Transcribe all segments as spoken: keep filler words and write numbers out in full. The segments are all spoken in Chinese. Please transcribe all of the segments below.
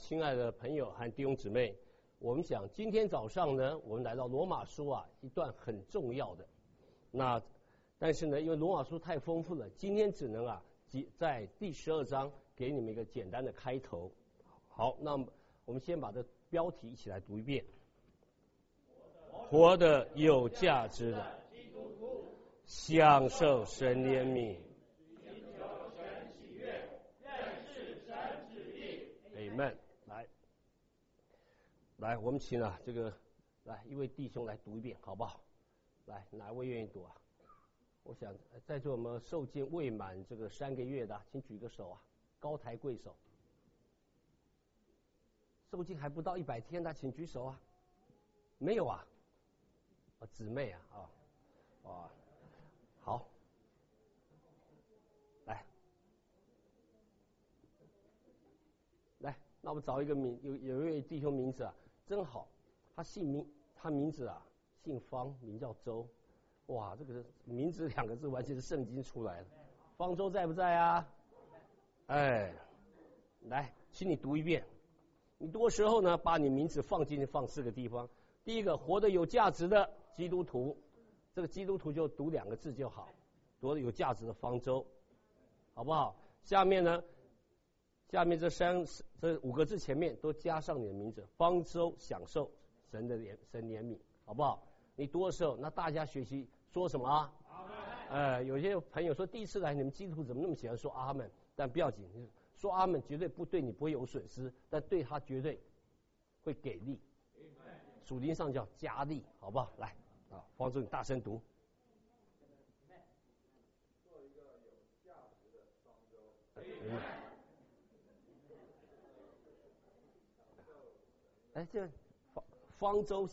亲爱的朋友和弟兄姊妹，我们想今天早上呢，我们来到罗马书啊，一段很重要的。那但是呢，因为罗马书太丰富了，今天只能啊，在第十二章给你们一个简单的开头。好，那我们先把这标题一起来读一遍：活得有价值的基督徒，享受神怜悯。Amen。来，来，我们请啊，这个来一位弟兄来读一遍，好不好？来，哪一位愿意读啊？我想在座我们受浸未满这个三个月的，请举个手啊，高抬贵手。受浸还不到一百天的，请举手啊。没有啊？啊，姊妹啊，啊，哇，好。那我们找一个名，有有一位弟兄名字啊，真好，他姓名，他名字啊姓方，名叫周，哇，这个名字两个字完全是圣经出来了。方舟在不在啊？哎，来，请你读一遍。你读的时候呢，把你名字放进去，放四个地方。第一个，活得有价值的基督徒，这个基督徒就读两个字就好，读得有价值的方舟，好不好？下面呢？下面这三这五个字前面都加上你的名字，方舟享受神的怜神怜悯，好不好？你读的时候，那大家学习说什么啊？呃，有些朋友说第一次来，你们基督徒怎么那么喜欢说阿们？但不要紧，说阿们绝对不对你不会有损失，但对他绝对会给力，属灵上叫加力，好不好？来啊，方舟你大声读。做一个有价值的方舟。哎，这方方舟，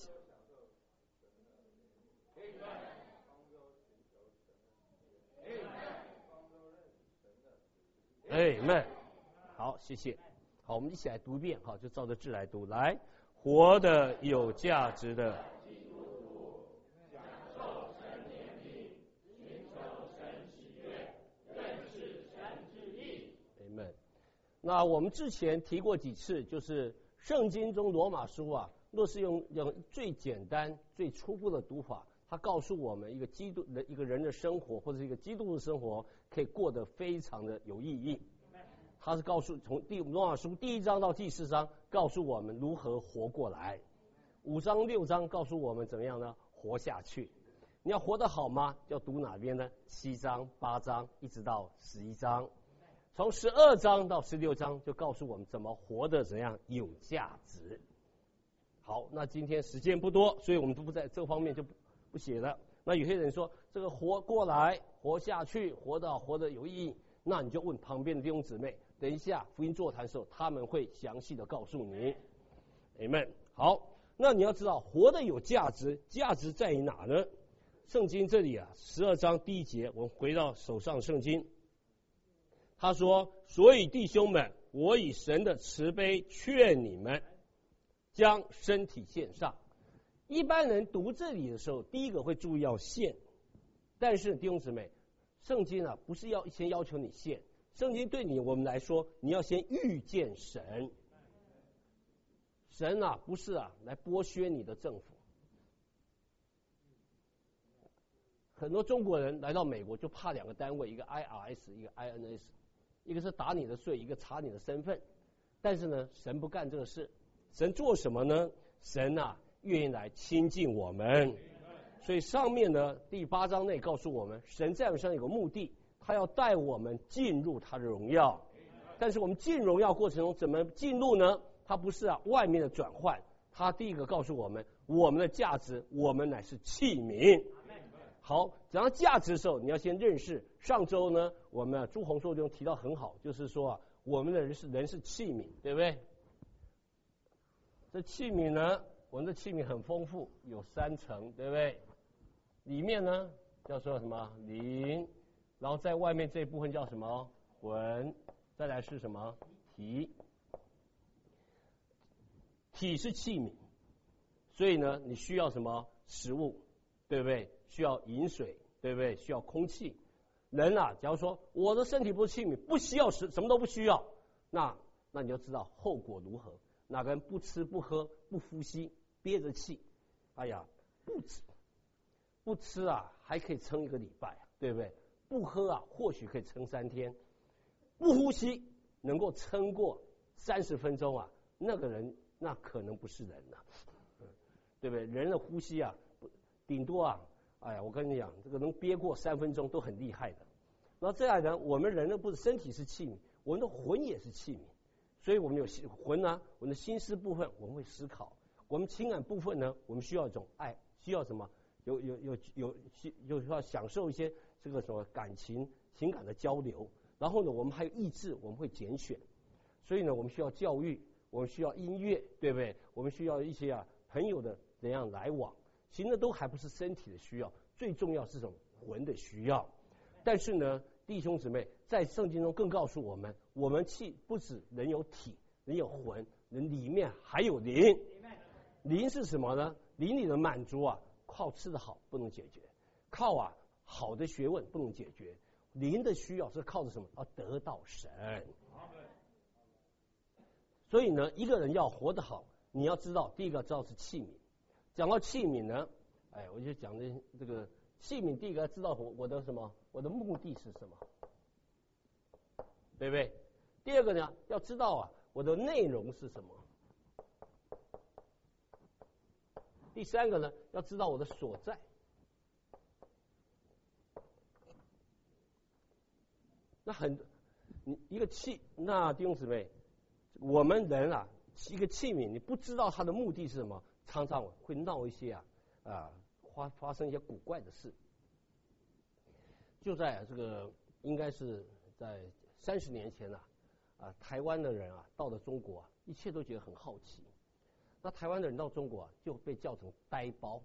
哎们，好，谢谢。好，我们一起来读一遍，好，就照着字来读。来，活得有价值的基督徒，享受神怜悯，寻求神喜悦，认识神旨意。哎们，那我们之前提过几次，就是。圣经中罗马书啊，若是用用最简单、最初步的读法，它告诉我们一个基督的一个人的生活，或者一个基督的生活，可以过得非常的有意义。它是告诉从第罗马书第一章到第四章，告诉我们如何活过来；五章六章告诉我们怎么样呢？活下去。你要活得好吗？要读哪边呢？七章、八章，一直到十一章。从十二章到十六章就告诉我们怎么活得怎样有价值。好，那今天时间不多，所以我们都不在这方面就不不写了。那有些人说这个活过来、活下去、活到活得有意义，那你就问旁边的弟兄姊妹，等一下福音座谈的时候，他们会详细的告诉你。Amen。好，那你要知道活得有价值，价值在于哪呢？圣经这里啊，十二章第一节，我们回到手上圣经。他说：“所以弟兄们，我以神的慈悲劝你们，将身体献上。”一般人读这里的时候，第一个会注意要献，但是弟兄姊妹，圣经啊不是要先要求你献，圣经对你我们来说，你要先遇见神。神啊不是啊来剥削你的政府。很多中国人来到美国就怕两个单位，一个 I R S， 一个 I N S。一个是打你的税，一个查你的身份，但是呢，神不干这个事。神做什么呢？神啊，愿意来亲近我们。所以上面呢，第八章内告诉我们，神在我们身上有个目的，他要带我们进入他的荣耀。但是我们进荣耀过程中怎么进入呢？他不是啊外面的转换，他第一个告诉我们，我们的价值，我们乃是器皿。好，讲到价值的时候，你要先认识。上周呢，我们、啊、朱红硕中提到很好，就是说啊，我们的人是人是器皿，对不对？这器皿呢，我们的器皿很丰富，有三层，对不对？里面呢叫做什么灵，然后在外面这一部分叫什么魂，再来是什么体。体是器皿，所以呢，你需要什么食物，对不对？需要饮水，对不对？需要空气。人啊，假如说我的身体不是器皿，不需要什什么都不需要，那那你就知道后果如何。哪个人不吃不喝不呼吸，憋着气，哎呀，不吃不吃啊，还可以撑一个礼拜，对不对？不喝啊，或许可以撑三天。不呼吸能够撑过三十分钟啊，那个人那可能不是人了、啊，对不对？人的呼吸啊，顶多啊，哎呀，我跟你讲，这个能憋过三分钟都很厉害的。然后这样呢，我们人呢不是身体是器皿，我们的魂也是器皿，所以我们有魂呢、啊，我们的心思部分我们会思考，我们情感部分呢，我们需要一种爱，需要什么？有有有有有要享受一些这个什么感情情感的交流。然后呢，我们还有意志，我们会拣选，所以呢，我们需要教育，我们需要音乐，对不对？我们需要一些啊朋友的怎样来往，其实呢都还不是身体的需要，最重要是种魂的需要。但是呢，弟兄姊妹，在圣经中更告诉我们，我们气不止人有体，人有魂，人里面还有灵。灵是什么呢？灵里的满足啊，靠吃得好不能解决，靠啊好的学问不能解决。灵的需要是靠着什么？要得到神。所以呢，一个人要活得好，你要知道，第一个知道是器皿。讲到器皿呢，哎，我就讲的这个器皿，第一个知道我我的什么？我的目的是什么？对不对？第二个呢，要知道啊，我的内容是什么？第三个呢，要知道我的所在。那很，你一个器，那弟兄姊妹，我们人啊，一个器皿，你不知道它的目的是什么，常常会闹一些啊啊发发生一些古怪的事。就在这个应该是在三十年前啊，啊台湾的人啊到了中国啊，一切都觉得很好奇。那台湾的人到中国啊，就被叫成呆包。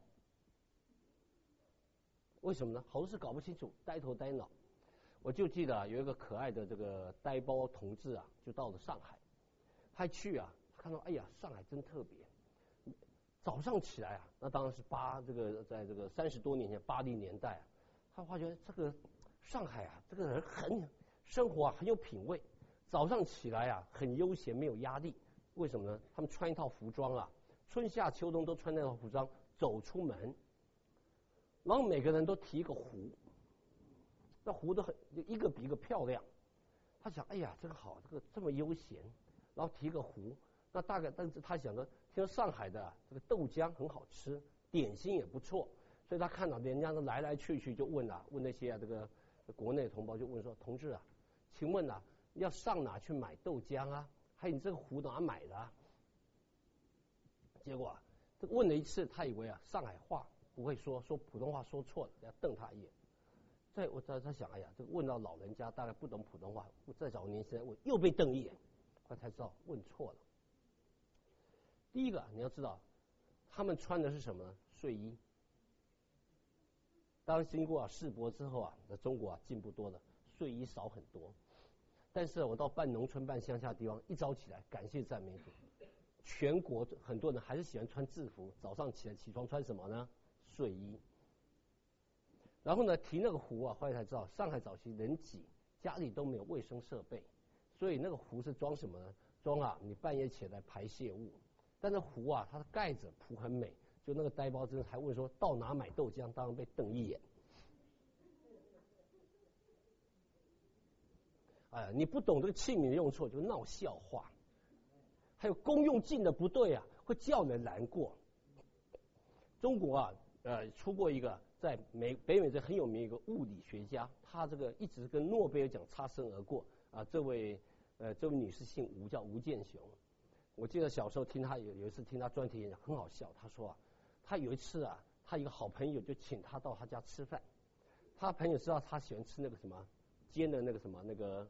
为什么呢？好多事搞不清楚，呆头呆脑。我就记得、啊、有一个可爱的这个呆包同志啊，就到了上海，他去啊，看到哎呀，上海真特别。早上起来啊，那当然是八这个在这个三十多年前八零年代啊，他发觉这个上海啊，这个人很生活啊很有品味，早上起来啊很悠闲，没有压力。为什么呢？他们穿一套服装啊，春夏秋冬都穿那套服装走出门，然后每个人都提一个壶。那壶都很一个比一个漂亮，他想，哎呀，这个好，这个这么悠闲，然后提个壶，那大概，但是他想着，听说上海的、啊、这个豆浆很好吃，点心也不错，所以他看到人家都来来去去，就问啊，问那些啊这个国内同胞就问说，同志啊，请问啊，要上哪去买豆浆啊？还有你这个壶哪买的、啊？结果啊，这问了一次，他以为啊上海话不会说，说普通话说错了，要瞪他一眼。在我在他想，哎呀，这个问到老人家大概不懂普通话，我再找年轻人问，又被瞪一眼，他才知道问错了。第一个你要知道，他们穿的是什么呢？睡衣。当然经过啊世博之后啊，在中国啊进步多了，睡衣少很多。但是我到半农村半乡下的地方，一早起来，感谢赞美主，全国很多人还是喜欢穿制服，早上起来起床穿什么呢？睡衣。然后呢，提那个壶啊，后来才知道，上海早期人挤，家里都没有卫生设备，所以那个壶是装什么呢？装啊，你半夜起来排泄物。但是壶啊，它的盖子铺很美，就那个呆包真还问说到哪买豆浆，当然被瞪一眼。哎呀，你不懂这个器皿的用错，就闹笑话。还有公用尽的不对啊，会叫人难过。中国啊，呃，出过一个。在美北美这很有名一个物理学家，他这个一直跟诺贝尔奖擦身而过啊。这位呃这位女士姓吴，叫吴健雄。我记得小时候听他有有一次听他专题演讲，很好笑。他说啊，他有一次啊，他一个好朋友就请他到他家吃饭。他朋友知道他喜欢吃那个什么煎的那个什么那个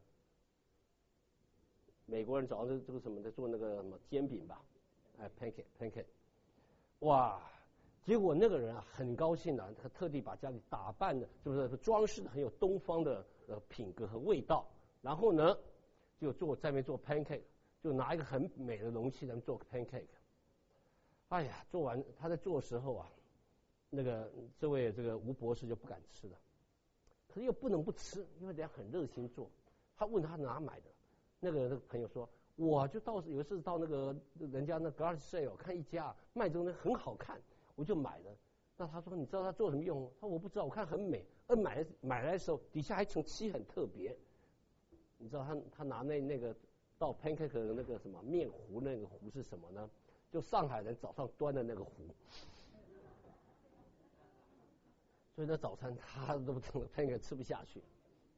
美国人早上这个什么在做那个什么煎饼吧，哎 pancake pancake， 哇！结果那个人啊很高兴啊，他特地把家里打扮的，就是装饰的很有东方的呃品格和味道。然后呢，就做在那边做 pancake， 就拿一个很美的容器来做 pancake。哎呀，做完他在做的时候啊，那个这位这个吴博士就不敢吃了，可是又不能不吃，因为人家很热心做。他问他哪买的，那个那个朋友说， 我就到有一次到那个人家那 garage sale 看一家卖这东西很好看，我就买了。那他说你知道他做什么用？他说我不知道，我看很美。而买买来的时候底下还层漆很特别，你知道他他拿那那个到 pancake 的那个什么面糊，那个糊是什么呢？就上海人早上端的那个糊。所以那早餐他都 pancake 吃不下去。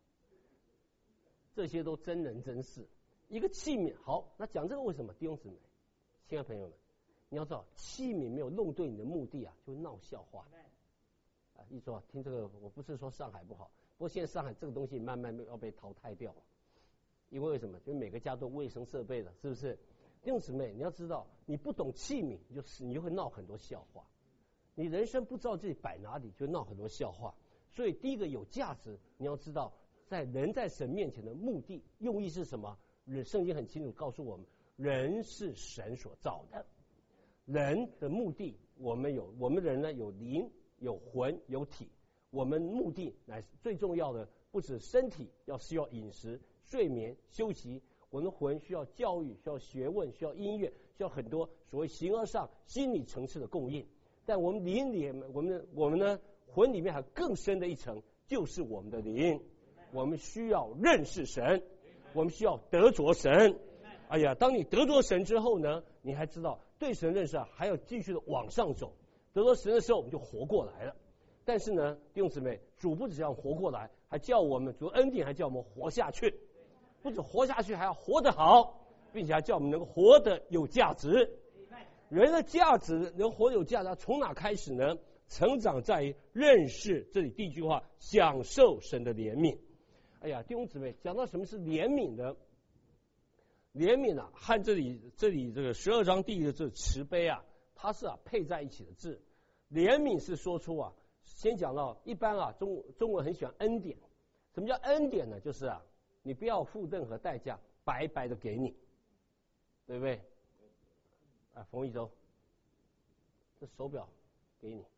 这些都真人真事。一个器皿好，那讲这个为什么？弟兄姊妹，亲爱的朋友们，你要知道器皿没有弄对你的目的啊，就会闹笑话。啊，一说听这个，我不是说上海不好，不过现在上海这个东西慢慢要被淘汰掉了，因为为什么？就每个家都卫生设备了，是不是？弟兄姊妹，你要知道，你不懂器皿，你就是你就会闹很多笑话。你人生不知道自己摆哪里，就闹很多笑话。所以第一个有价值，你要知道，在人在神面前的目的用意是什么？圣经很清楚告诉我们，人是神所造的。人的目的，我们有我们人呢有灵、有魂、有体。我们目的乃是最重要的，不止身体要需要饮食、睡眠、休息，我们的魂需要教育、需要学问、需要音乐，需要很多所谓形而上、心理层次的供应。但我们灵里，我们我们呢魂里面还有更深的一层，就是我们的灵。我们需要认识神，我们需要得着神。哎呀，当你得着神之后呢，你还知道对神认识啊，还要继续的往上走。得着神的时候，我们就活过来了。但是呢，弟兄姊妹，主不只要活过来，还叫我们主恩典，还叫我们活下去。不止活下去，还要活得好，并且还叫我们能够活得有价值。人的价值，人活得有价值，从哪开始呢？成长在于认识，这里第一句话，享受神的怜悯。哎呀，弟兄姊妹，讲到什么是怜悯的，怜悯啊，和这里这里这个十二章第一个字慈悲啊，它是啊配在一起的字。怜悯是说出啊，先讲到一般啊，中中文很喜欢恩典。什么叫恩典呢？就是啊，你不要付任何代价，白白的给你，对不对？啊，冯一舟，这手表给你，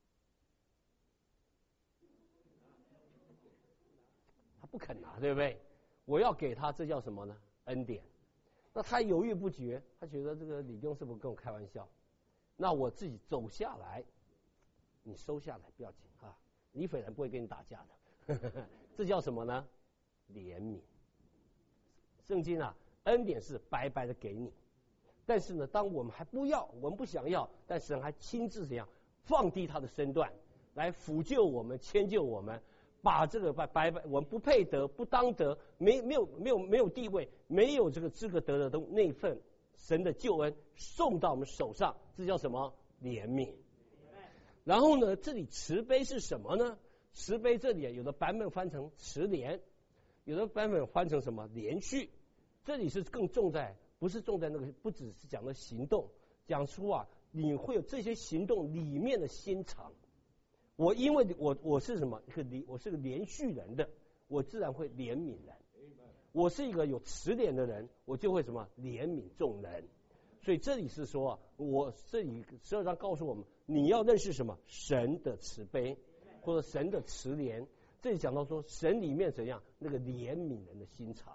他不肯拿，对不对？我要给他，这叫什么呢？恩典。那他犹豫不决，他觉得这个李兄是不是跟我开玩笑？那我自己走下来，你收下来不要紧啊，李斐然不会跟你打架的。这叫什么呢？怜悯。圣经啊，恩典是白白的给你。但是呢，当我们还不要，我们不想要，但神还亲自怎样放低他的身段，来抚救我们、迁就我们，把这个白白白我们不配得、不当得、没没有没有没有地位、没有这个资格得的东那份神的救恩送到我们手上，这叫什么？怜悯。然后呢，这里慈悲是什么呢？慈悲这里有的版本翻成慈怜，有的版本翻成什么连续，这里是更重在。不是重在那个，不只是讲的行动，讲出啊，你会有这些行动里面的心肠。我因为我我是什么？一个连，我是个连续人的，我自然会怜悯人。我是一个有慈怜的人，我就会什么怜悯众人。所以这里是说啊，我这里十二章告诉我们，你要认识什么？神的慈悲或者神的慈怜。这里讲到说，神里面怎样那个怜悯人的心肠。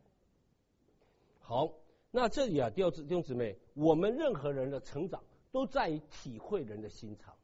好。那这里啊，弟兄姊妹，我们任何人的成长都在于体会人的心肠。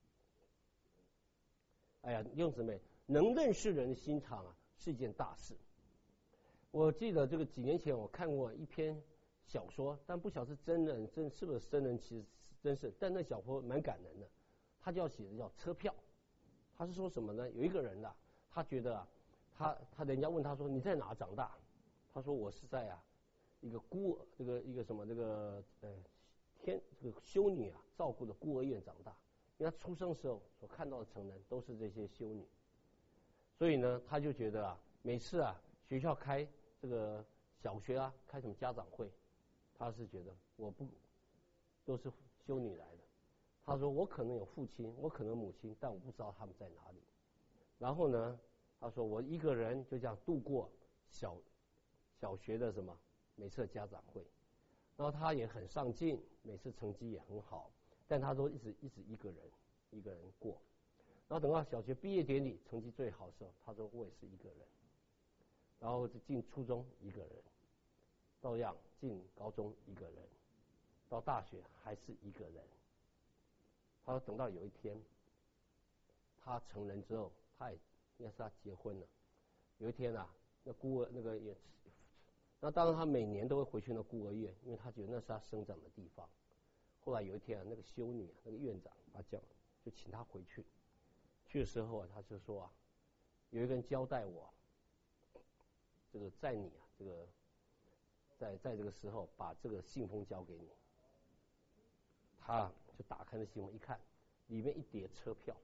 哎呀，弟兄姊妹，能认识人的心肠啊，是一件大事。我记得这个几年前我看过一篇小说，但不晓得是真人，真是不是真人，其实真是，但那小说蛮感人的。他就要写的叫车票，他是说什么呢？有一个人啊，他觉得啊，他他人家问他说你在哪长大？他说我是在啊。一个孤这个一个什么这个呃天这个修女啊照顾的孤儿院长大，因为他出生的时候所看到的成人都是这些修女，所以呢他就觉得啊每次啊学校开这个小学啊开什么家长会，他是觉得我不都是修女来的，他说我可能有父亲，我可能母亲，但我不知道他们在哪里。然后呢他说我一个人就这样度过小小学的什么。每次家长会，然后他也很上进，每次成绩也很好，但他都一直一直一个人一个人过。然后等到小学毕业典礼成绩最好的时候，他说我也是一个人。然后进初中一个人， 照样进高中一个人，到大学还是一个人。他说等到有一天，他成人之后，他也应该是他结婚了。有一天啊，那孤儿那个也，那当然他每年都会回去那孤儿院，因为他觉得那是他生长的地方。后来有一天啊，那个修女啊，那个院长他叫就请他回去。去的时候啊，他就说啊，有一个人交代我，这个在你啊，这个在在这个时候把这个信封交给你。他就打开那信封一看，里面一叠车票。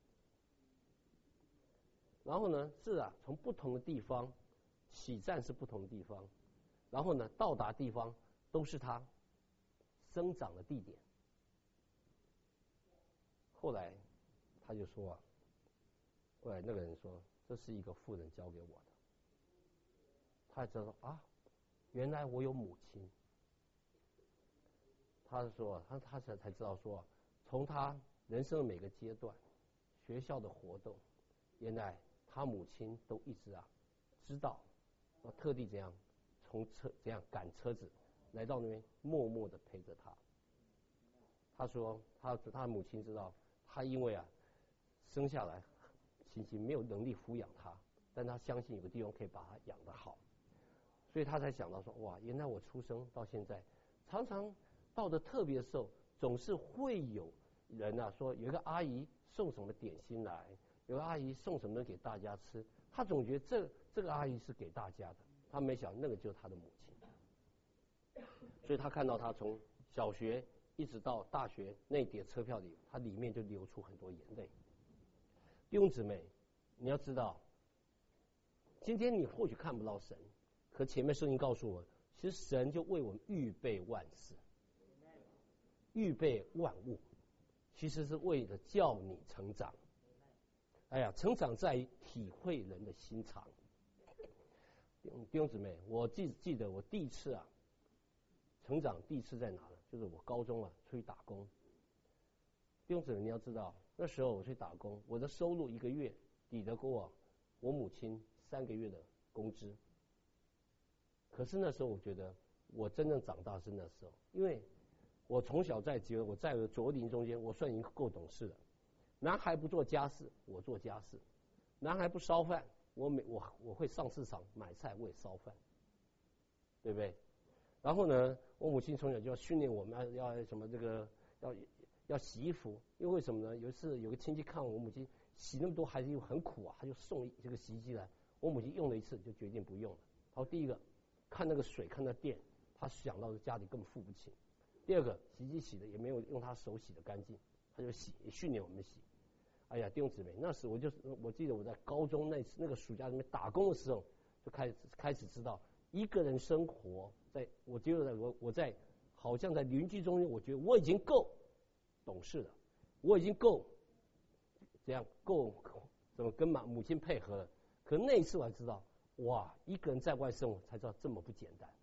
然后呢，是啊，从不同的地方起站是不同的地方，然后呢，到达地方都是他生长的地点。后来他就说啊，后来那个人说，这是一个妇人交给我的。他知道啊，原来我有母亲。他说，他他才才知道说，从他人生的每个阶段，学校的活动，原来他母亲都一直啊知道，要特地怎样从车怎样赶车子来到那边，默默的陪着他。他说，他他母亲知道，他因为啊生下来情形没有能力抚养他，但他相信有个地方可以把他养得好，所以他才想到说，哇，原来我出生到现在，常常到的特别的时候，总是会有人啊说有一个阿姨送什么点心来，有个阿姨送什么给大家吃，他总觉得这这个阿姨是给大家的，他没想那个就是他的母亲。所以他看到他从小学一直到大学那叠车票里，他里面就流出很多眼泪。弟兄姊妹，你要知道，今天你或许看不到神，可前面圣经告诉我，其实神就为我们预备万事，预备万物，其实是为了叫你成长。哎呀，成长在于体会人的心肠。弟兄姊妹，我记记得我第一次啊，成长第一次在哪呢？就是我高中啊出去打工。弟兄姊妹，你要知道，那时候我去打工，我的收入一个月抵得过我我母亲三个月的工资。可是那时候我觉得，我真正长大是那时候，因为我从小在觉得我在我的左邻中间，我算已经够懂事了。男孩不做家事，我做家事；男孩不烧饭，我每我我会上市场买菜，我也烧饭，对不对？然后呢，我母亲从小就要训练我们要要什么这个要要洗衣服，因为为什么呢？有一次有个亲戚看我母亲洗那么多，孩子又很苦啊，他就送这个洗衣机来。我母亲用了一次就决定不用了。他说第一个看那个水看那电，他想到家里根本付不起；第二个洗衣机洗的也没有用他手洗的干净，他就洗也训练我们洗。哎呀，弟兄姊妹，那时我就我记得我在高中那那个暑假里面打工的时候，就开始开始知道一个人生活，在我觉得我我在好像在邻居中间，我觉得我已经够懂事了，我已经够这样够怎么跟妈母亲配合了。可那一次我才知道，哇，一个人在外生活才知道这么不简单。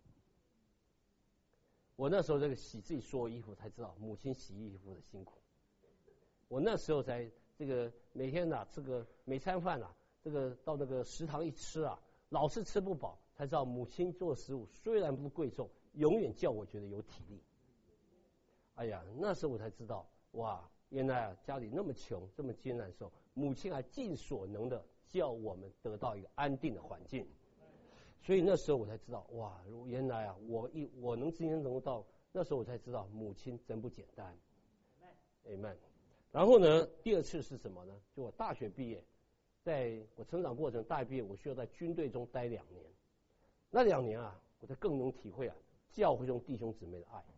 我那时候这个洗自己所有衣服，才知道母亲洗衣服的辛苦。我那时候才这个每天呐、啊，这个每餐饭呐、啊，这个到那个食堂一吃啊，老是吃不饱，才知道母亲做的食物虽然不贵重，永远叫我觉得有体力。哎呀，那时候我才知道，哇，原来啊家里那么穷，这么艰难的时候，母亲还尽所能的叫我们得到一个安定的环境。所以那时候我才知道，哇，原来啊，我一我能今天能够到那时候，我才知道母亲真不简单。Amen。然后呢，第二次是什么呢？就我大学毕业，在我成长过程大学毕业，我需要在军队中待两年。那两年啊，我才更能体会啊教会中弟兄姊妹的爱。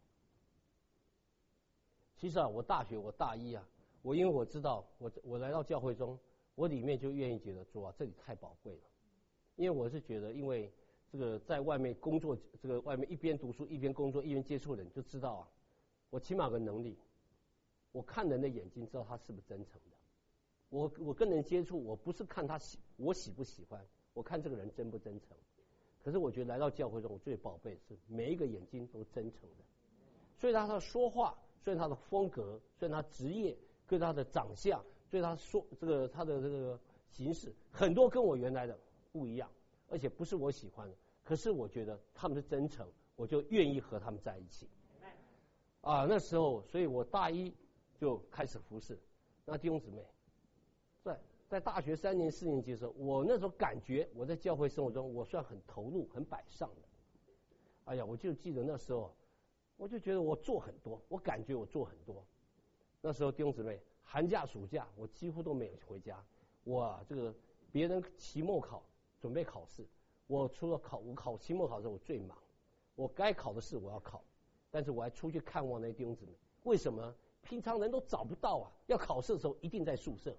其实啊，我大学我大一啊，我因为我知道我我来到教会中，我里面就愿意觉得说啊，这里太宝贵了。因为我是觉得，因为这个在外面工作，这个外面一边读书一边工作一边接触人，就知道啊，我起码有个能力。我看人的眼睛，知道他是不是真诚的。我我跟人接触，我不是看他喜我喜不喜欢，我看这个人真不真诚。可是我觉得来到教会中，我最宝贝的是每一个眼睛都真诚的。所以他的说话，虽然他的风格，虽然他职业，跟他的长相，所以他说这个他的这个形式，很多跟我原来的不一样，而且不是我喜欢的。可是我觉得他们是真诚， 我就愿意和他们在一起。啊，那时候，所以我大一就开始服侍。那弟兄姊妹，在在大学三年四年级的时候，我那时候感觉我在教会生活中，我算很投入、很摆上的。哎呀，我就记得那时候，我就觉得我做很多，我感觉我做很多。那时候弟兄姊妹，寒假暑假我几乎都没有回家。我、啊、这个别人期末考准备考试，我除了考我考期末考的时候我最忙，我该考的试我要考，但是我还出去看望那些弟兄姊妹。为什么？平常人都找不到啊，要考试的时候一定在宿舍。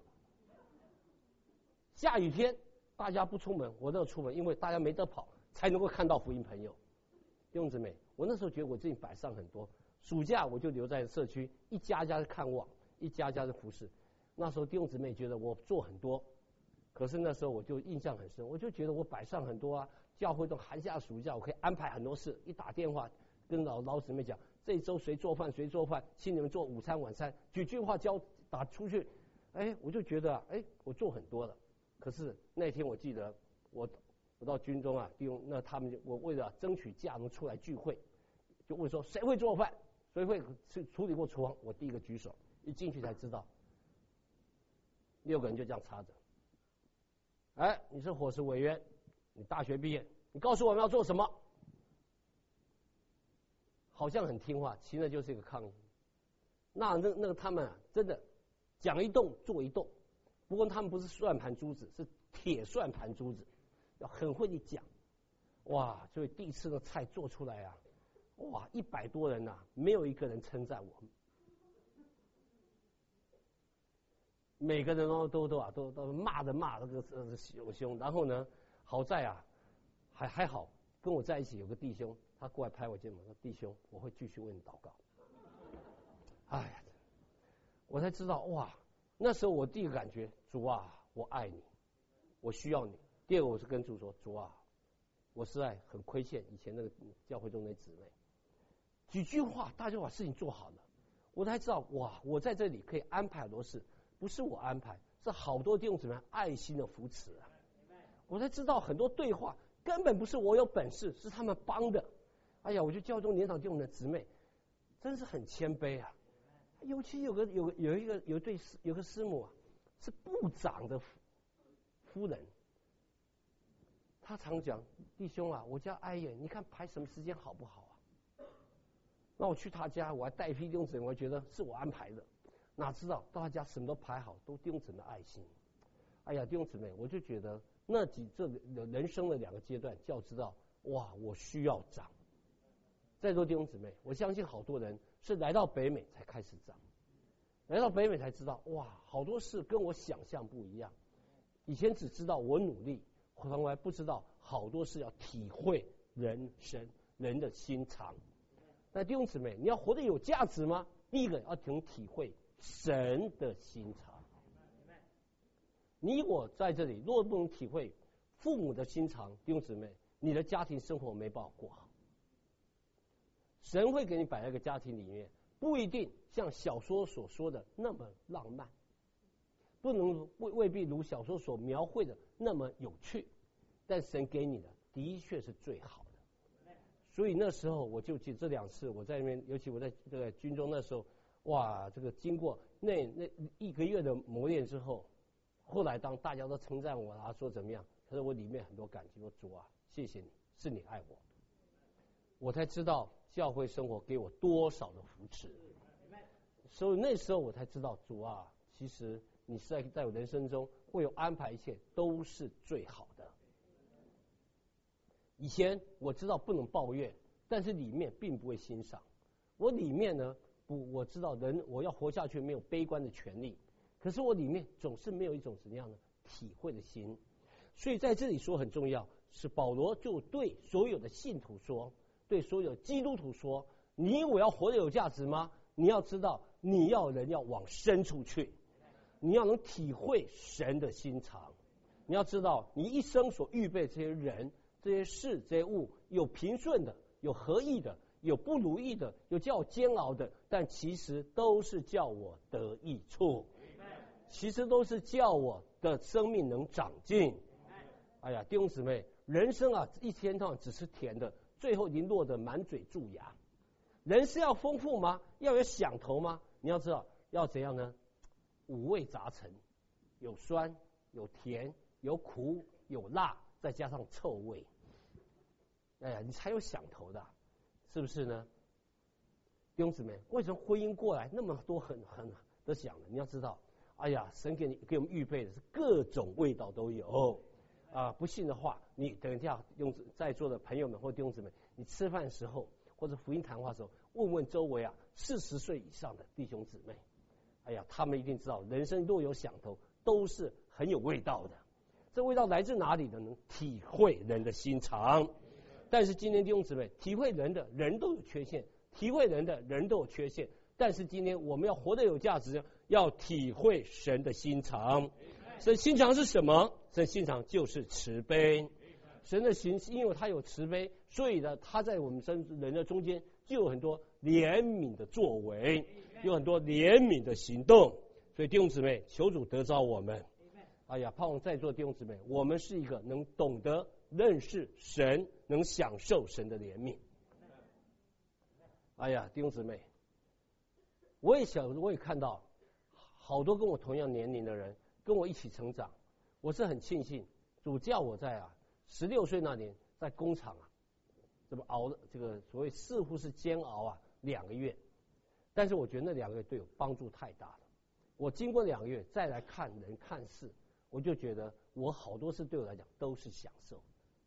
下雨天大家不出门，我都要出门，因为大家没得跑，才能够看到福音朋友。弟兄姊妹，我那时候觉得我自己摆上很多。暑假我就留在社区，一家家的看望，一家家的服侍。那时候弟兄姊妹觉得我做很多，可是那时候我就印象很深，我就觉得我摆上很多啊。教会中寒假暑假我可以安排很多事，一打电话跟老老姊妹讲，这一周谁做饭谁做饭，请你们做午餐晚餐，几句话交打出去，哎，我就觉得哎，我做很多了。可是那天我记得我我到军中啊，弟兄那他们我为了争取假能出来聚会，就问说谁会做饭，谁会处理过厨房，我第一个举手，一进去才知道，六个人就这样插着。哎，你是伙食委员，你大学毕业，你告诉我们要做什么？好像很听话，其实就是一个抗议。那那那个他们啊，真的讲一动做一动。不过他们不是算盘珠子，是铁算盘珠子，要很会地讲。哇，所以第一次的菜做出来啊，哇，一百多人呐、啊，没有一个人称赞我。每个人都都都啊都都骂的骂那个呃有凶，然后呢，好在啊还还好，跟我在一起有个弟兄，他过来拍我肩膀说：“弟兄，我会继续为你祷告。”哎呀，我才知道哇，那时候我第一个感觉，主啊，我爱你，我需要你。第二个，我是跟主说，主啊，我实在很亏欠以前那个教会中那姊妹，几句话大家就把事情做好了，我才知道哇，我在这里可以安排很多事。不是我安排，是好多弟兄姊妹爱心的扶持啊！我才知道很多对话根本不是我有本事，是他们帮的。哎呀，我觉得教中年长弟兄的姊妹真是很谦卑啊！尤其有个有有一个有一对有个师母啊，是部长的夫人，她常讲：“弟兄啊，我家哀眼，你看排什么时间好不好啊？”那我去他家，我还带一批弟兄姊妹，我觉得是我安排的。哪知道到他家什么都排好，都弟兄姊妹爱心。哎呀，弟兄姊妹，我就觉得那几这人生的两个阶段，就要知道哇，我需要长。在座弟兄姊妹，我相信好多人是来到北美才开始长，来到北美才知道哇，好多事跟我想象不一样。以前只知道我努力，从来不知道好多事要体会人生人的心肠。那弟兄姊妹，你要活得有价值吗？第一个要能体会神的心肠。你我在这里若不能体会父母的心肠，弟兄姊妹，你的家庭生活没办法过好。神会给你摆在一个家庭里面，不一定像小说所说的那么浪漫，不能未未必如小说所描绘的那么有趣，但神给你的的确是最好的。所以那时候我就记得这两次我在那边，尤其我在这个军中那时候，哇，这个经过那那一个月的磨练之后，后来当大家都称赞我啊，说怎么样，可是我里面很多感激，说主啊，谢谢你，是你爱我，我才知道教会生活给我多少的扶持。所以那时候我才知道，主啊，其实你是在在我人生中为我安排一切都是最好的。以前我知道不能抱怨，但是里面并不会欣赏。我里面呢，不，我知道人我要活下去没有悲观的权利，可是我里面总是没有一种怎么样的体会的心。所以在这里说很重要，是保罗就对所有的信徒说，对所有基督徒说，你我要活得有价值吗？你要知道，你要人要往深处去，你要能体会神的心肠。你要知道，你一生所预备这些人、这些事、这些物，有平顺的，有合意的，有不如意的，有叫我煎熬的，但其实都是叫我得益处，其实都是叫我的生命能长进。哎呀，弟兄姊妹，人生啊，一天到晚只是甜的， 最后已经落得满嘴蛀牙。人是要丰富吗？要有享头吗？你要知道要怎样呢？五味杂陈，有酸，有甜，有苦，有辣，再加上臭味。哎呀，你才有享头的，是不是呢？弟兄姊妹，为什么婚姻过来那么多很很的享呢？你要知道，哎呀，神给你给我们预备的是各种味道都有啊！不信的话，你等一下用在座的朋友们或弟兄姊妹，你吃饭的时候或者福音谈话的时候，问问周围啊四十岁以上的弟兄姊妹，哎呀，他们一定知道，人生若有享头，都是很有味道的。这味道来自哪里的呢？体会人的心肠。但是今天弟兄姊妹，体会人的人都有缺陷，体会人的人都有缺陷。但是今天我们要活得有价值，要体会神的心肠。神心肠是什么？神心肠就是慈悲。神的心，因为他有慈悲，所以呢，他在我们人的中间就有很多怜悯的作为，有很多怜悯的行动。所以弟兄姊妹，求主得着我们。哎呀，盼望在座弟兄姊妹，我们是一个能懂得认识神，能享受神的怜悯。哎呀，弟兄姊妹，我也想，我也看到好多跟我同样年龄的人跟我一起成长，我是很庆幸主叫我在啊十六岁那年在工厂啊，这么熬这个所谓似乎是煎熬啊两个月，但是我觉得那两个月对我帮助太大了。我经过两个月再来看人看事，我就觉得我好多事对我来讲都是享受。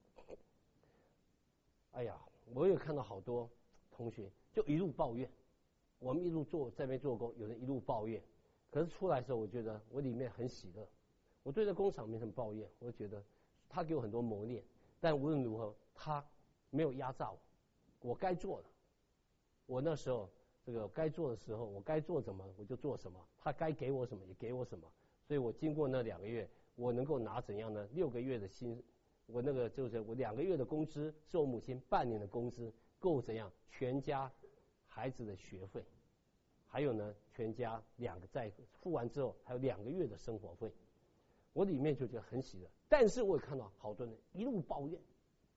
哎呀，我也看到好多同学就一路抱怨，我们一路做在那边做工，有人一路抱怨，可是出来的时候，我觉得我里面很喜乐。我对这工厂没什么抱怨，我觉得他给我很多磨练，但无论如何，他没有压榨我，我该做的，我那时候这个该做的时候，我该做什么我就做什么，他该给我什么也给我什么，所以我经过那两个月，我能够拿怎样呢？六个月的薪，我那个就是我两个月的工资是我母亲半年的工资，够怎样全家孩子的学费，还有呢全家两个在付完之后还有两个月的生活费，我里面就觉得很喜乐。但是我也看到好多人一路抱怨，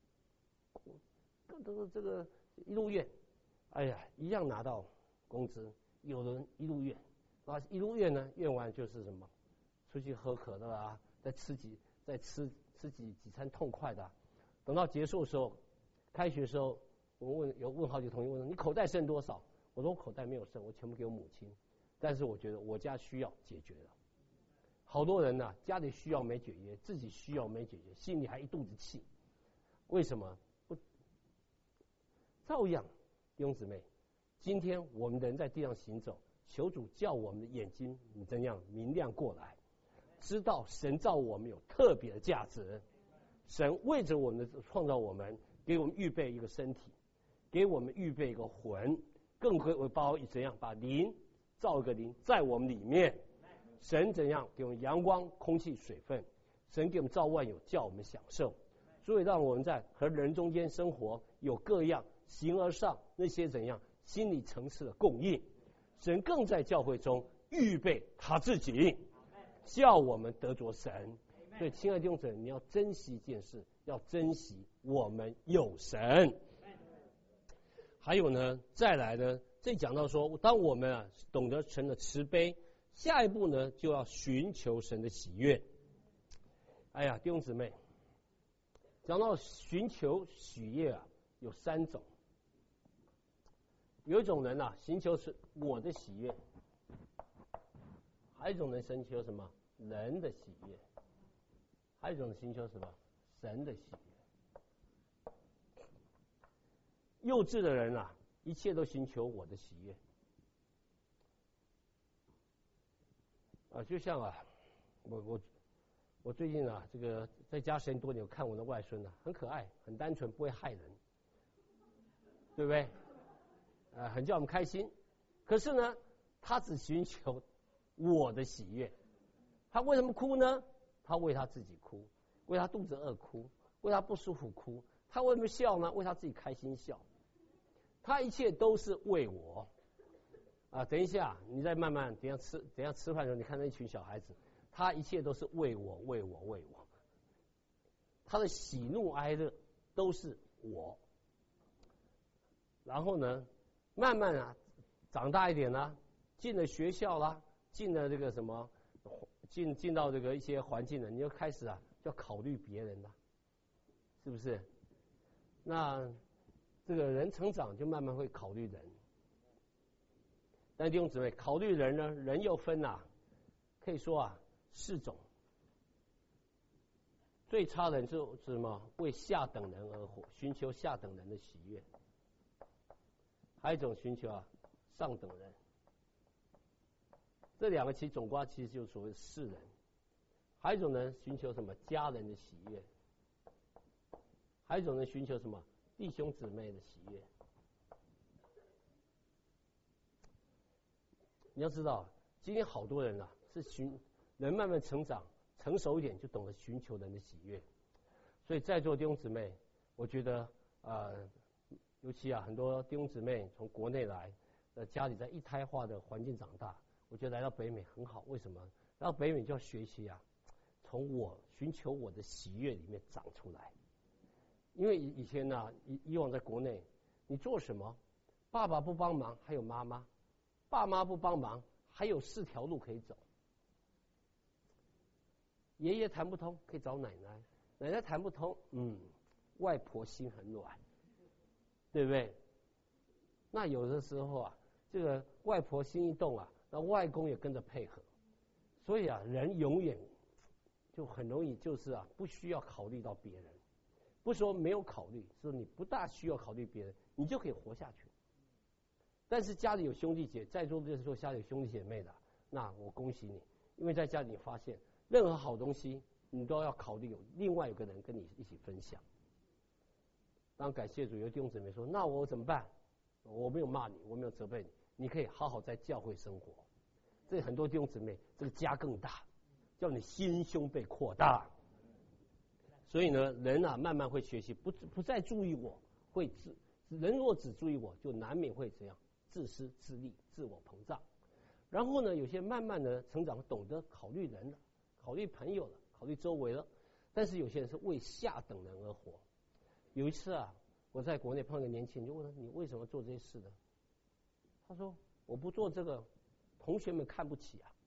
更多这个一路怨，哎呀，一样拿到工资，有人一路怨，啊一路怨呢，怨完就是什么，出去喝可乐啊，再吃几再吃吃几几餐痛快的、啊，等到结束的时候，开学的时候，我问有问好几个同学问你口袋剩多少？我说我口袋没有剩，我全部给我母亲，但是我觉得我家需要解决了。好多人呢、啊，家里需要没解决，自己需要没解决，心里还一肚子气。为什么？不照样，弟兄姊妹，今天我们人在地上行走，求主叫我们的眼睛你怎样明亮过来，知道神造我们有特别的价值，神为着我们的创造我们，给我们预备一个身体，给我们预备一个魂，更会把怎样把灵造一个灵在我们里面。神怎样给我们阳光、空气、水分？神给我们造万有，叫我们享受，所以让我们在和人中间生活，有各样形而上那些怎样心理层次的供应。神更在教会中预备他自己，叫我们得着神。所以，亲爱的弟兄姊妹，你要珍惜一件事，要珍惜我们有神。还有呢，再来呢，这讲到说，当我们啊懂得神的慈悲。下一步呢，就要寻求神的喜悦。哎呀，弟兄姊妹，讲到寻求喜悦啊，有三种。有一种人啊，寻求是我的喜悦；还有一种人寻求什么？人的喜悦；还有一种寻求什么？神的喜悦。幼稚的人啊，一切都寻求我的喜悦。啊，就像啊，我我我最近啊，这个在家时间多年，看我的外孙啊，很可爱，很单纯，不会害人，对不对？呃，很叫我们开心。可是呢，他只寻求我的喜悦。他为什么哭呢？他为他自己哭，为他肚子饿哭，为他不舒服哭。他为什么笑呢？为他自己开心笑。他一切都是为我。啊，等一下，你再慢慢，等一下吃，等一下吃饭的时候，你看那一群小孩子，他一切都是为我，为我，为我。他的喜怒哀乐都是我， 然后呢，慢慢啊，长大一点啦，进了学校啦，进了这个什么，进进到这个一些环境了，你就开始啊，要考虑别人了，是不是？那这个人成长就慢慢会考虑人。但弟兄姊妹，考虑人呢，人又分啊，可以说啊四种。最差的人就是什么？为下等人而活，寻求下等人的喜悦。还有一种寻求啊上等人。这两个其实总括其实就是所谓世人。还有一种人寻求什么？家人的喜悦。还有一种人寻求什么？弟兄姊妹的喜悦。你要知道，今天好多人啊，是寻人慢慢成长、成熟一点，就懂得寻求人的喜悦。所以在座弟兄姊妹，我觉得啊、呃，尤其啊，很多弟兄姊妹从国内来，呃，家里在一胎化的环境长大，我觉得来到北美很好。为什么？来到北美就要学习啊，从我寻求我的喜悦里面长出来。因为以前呢、啊，以以往在国内，你做什么，爸爸不帮忙，还有妈妈。爸妈不帮忙，还有四条路可以走。爷爷谈不通，可以找奶奶；奶奶谈不通，嗯，外婆心很软，对不对？那有的时候啊，这个外婆心一动啊，那外公也跟着配合。所以啊，人永远就很容易就是啊，不需要考虑到别人。不说没有考虑，是你不大需要考虑别人，你就可以活下去。但是家里有兄弟姐，在座的时候家里有兄弟姐妹的，那我恭喜你，因为在家里你发现任何好东西，你都要考虑有另外一个人跟你一起分享。当然感谢主，有弟兄姊妹说，那我怎么办？我没有骂你，我没有责备你，你可以好好在教会生活。这很多弟兄姊妹，这个家更大，叫你心胸被扩大。所以呢，人啊慢慢会学习，不不再注意我，会自人若只注意我，就难免会怎样？自私自利、自我膨胀。然后呢，有些慢慢的成长，懂得考虑人了，考虑朋友了，考虑周围了。但是有些人是为下等人而活。有一次啊，我在国内碰到一个年轻人，就问他：“你为什么做这些事呢？”他说：“我不做这个，同学们看不起啊。”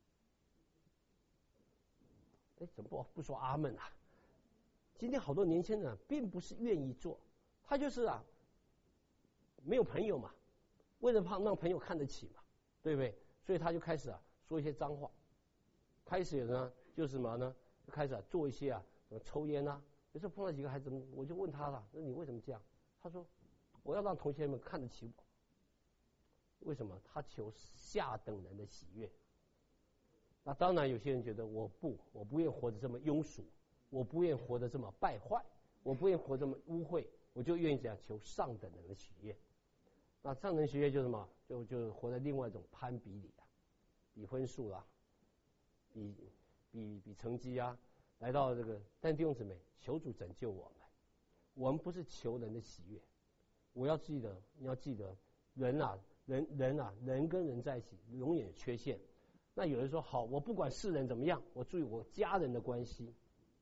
哎，怎么不不说阿门啊？今天好多年轻人、啊、并不是愿意做，他就是啊，没有朋友嘛。为了怕让朋友看得起嘛，对不对？所以他就开始啊说一些脏话，开始呢就是什么呢？就开始啊做一些啊什么抽烟啊。有时候碰到几个孩子，我就问他了，那你为什么这样？他说我要让同学们看得起我。为什么？他求下等人的喜悦。那当然有些人觉得我不，我不愿活得这么庸俗，我不愿活得这么败坏，我不愿活这么污秽，我就愿意这样求上等人的喜悦。那上等喜悦就是什么？就就活在另外一种攀比里啊，比分数啊，比比比成绩啊，来到这个。但弟兄姊妹，求主拯救我们，我们不是求人的喜悦。我要记得，你要记得，人啊，人人啊，人跟人在一起永远有缺陷。那有人说好，我不管世人怎么样，我注意我家人的关系。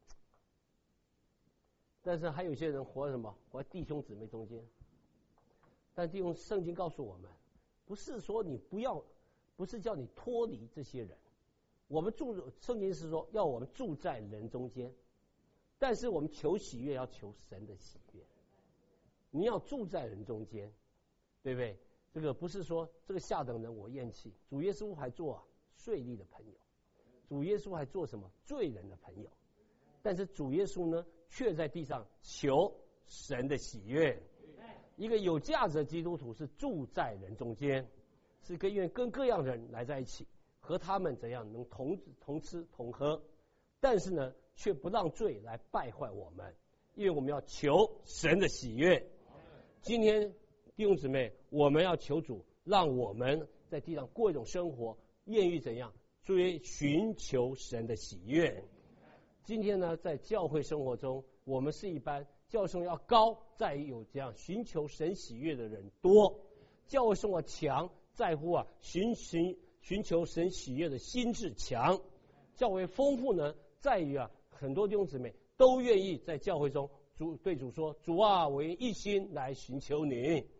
但是还有些人活在什么？活在弟兄姊妹中间。但弟兄，圣经告诉我们，不是说你不要，不是叫你脱离这些人。我们住，圣经是说要我们住在人中间，但是我们求喜悦要求神的喜悦。你要住在人中间，对不对？这个不是说这个下等人我厌弃，主耶稣还做啊税吏的朋友，主耶稣还做什么罪人的朋友，但是主耶稣呢，却在地上求神的喜悦。一个有价值的基督徒是住在人中间，是跟愿跟各样的人来在一起，和他们怎样能同同吃同喝，但是呢，却不让罪来败坏我们，因为我们要求神的喜悦。今天弟兄姊妹，我们要求主让我们在地上过一种生活，愿意怎样追寻求神的喜悦。今天呢，在教会生活中，我们是一般教会生活要高，在于有这样寻求神喜悦的人多；教会生活强，在乎啊寻寻寻求神喜悦的心智强；教会丰富呢，在于啊很多弟兄姊妹都愿意在教会中主对主说：“主啊，我愿一心来寻求你。”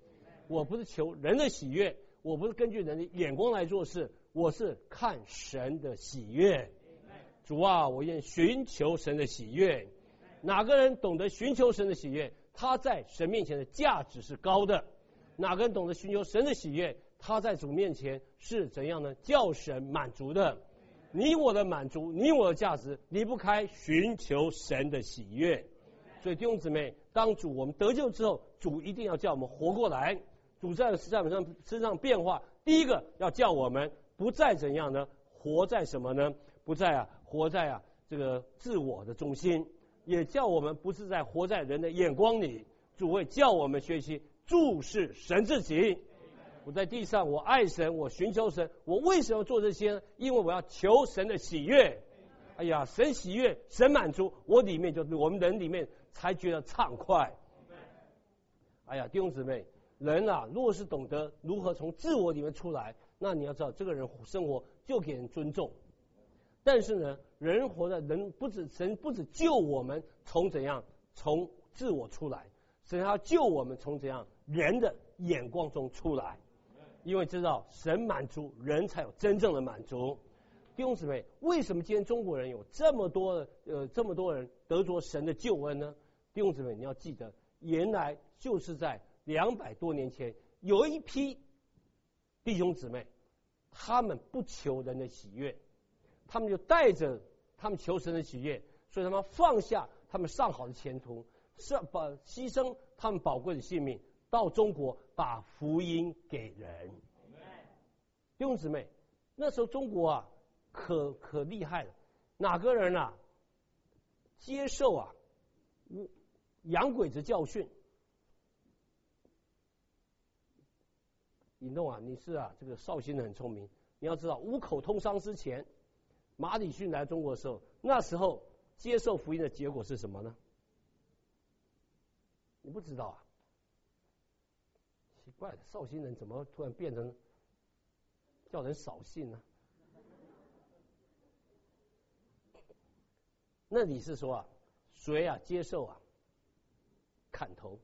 我不是求人的喜悦，我不是根据人的眼光来做事，我是看神的喜悦。主啊，我愿寻求神的喜悦。哪个人懂得寻求神的喜悦，他在神面前的价值是高的。哪个人懂得寻求神的喜悦，他在主面前是怎样呢？叫神满足的。你我的满足，你我的价值离不开寻求神的喜悦。所以弟兄姊妹，当主我们得救之后，主一定要叫我们活过来。主在十字架上身上变化，第一个要叫我们不再怎样呢？活在什么呢？不再啊，活在啊这个自我的中心，也叫我们不是在活在人的眼光里。主会叫我们学习注视神自己。我在地上，我爱神，我寻求神，我为什么做这些呢？因为我要求神的喜悦。哎呀，神喜悦，神满足，我里面就我们人里面才觉得畅快。哎呀，弟兄姊妹，人啊，如果是懂得如何从自我里面出来，那你要知道，这个人生活就给人尊重。但是呢，人活的人不止神不止救我们从怎样从自我出来，神要救我们从怎样人的眼光中出来。因为知道神满足，人才有真正的满足。弟兄姊妹，为什么今天中国人有这么多呃这么多人得着神的救恩呢？弟兄姊妹，你要记得，原来就是在两百多年前，有一批弟兄姊妹，他们不求人的喜悦，他们就带着他们求神的喜悦，所以他们放下他们上好的前途，是把牺牲他们宝贵的性命，到中国把福音给人。弟兄姊妹，那时候中国啊，可可厉害了，哪个人啊接受啊洋鬼子教训？引动啊，你是啊这个绍兴人很聪明，你要知道五口通商之前，马礼逊来中国的时候，那时候接受福音的结果是什么呢？你不知道啊？奇怪了，绍兴人怎么突然变成叫人扫兴呢？那你是说啊，谁啊接受啊砍头，